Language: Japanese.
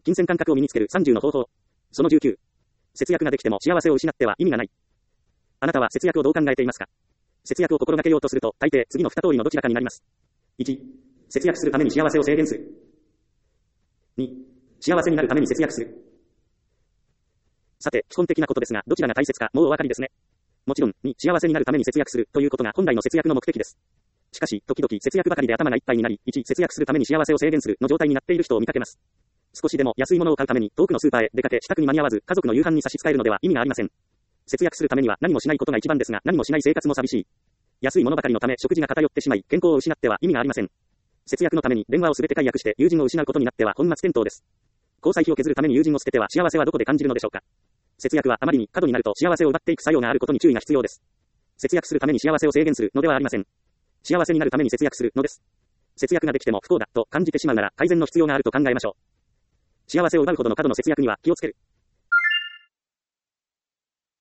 金銭感覚を身につける30の方法。その19。節約ができても幸せを失っては意味がない。あなたは節約をどう考えていますか？節約を心がけようとすると、大抵次の2通りのどちらかになります。1、節約するために幸せを制限する。2、幸せになるために節約する。さて、基本的なことですが、どちらが大切かもうお分かりですね。もちろん、2、幸せになるために節約するということが本来の節約の目的です。しかし、時々節約ばかりで頭がいっぱいになり、1、節約するために幸せを制限するの状態になっている人を見かけます。少しでも安いものを買うために遠くのスーパーへ出かけ、支度に間に合わず、家族の夕飯に差し支えるのでは意味がありません。節約するためには何もしないことが一番ですが、何もしない生活も寂しい。安いものばかりのため食事が偏ってしまい、健康を失っては意味がありません。節約のために電話をすべて解約して友人を失うことになっては本末転倒です。交際費を削るために友人を捨てては幸せはどこで感じるのでしょうか。節約はあまりに過度になると幸せを奪っていく作用があることに注意が必要です。節約するために幸せを制限するのではありません。幸せになるために節約するのです。節約ができても不幸だと感じてしまうなら改善の必要があると考えましょう。幸せを奪うほどの過度の節約には気をつける。